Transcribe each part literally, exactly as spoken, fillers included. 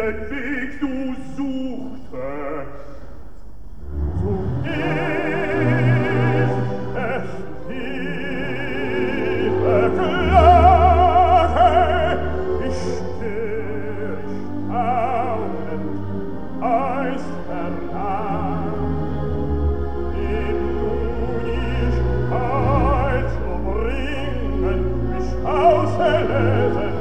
den Weg du suchtest. Zuerst es tiefe Klage, ich steh, ich staunend, als vernahm, in Unigkeit zu bringen, mich auserlesen,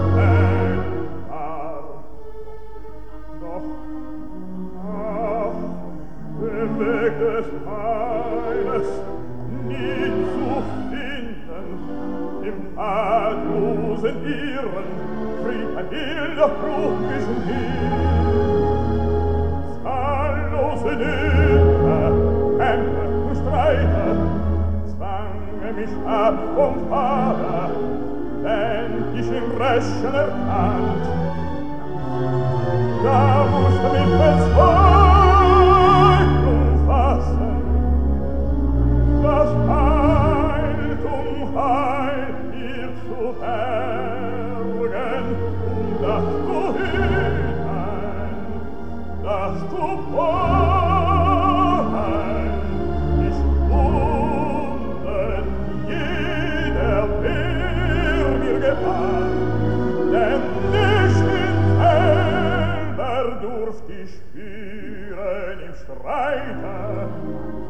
ein Doch, ach, der Weg des Heiles nie zu finden, im tatlosen Irren, Frieden in der flugischen Himmel. Zahllose Nöte, Kämpfe und Streite, zwange mich ab vom Vater, wenn ich im Rechen erkannt. Da musste mich Verzweiflung fassen, das Heiltum heil dir zu bergen, um das zu hüten, das zu borgen, ist Wunden jeder Wehr mir gebannt, denn nicht in selber durft ich führen im Streite,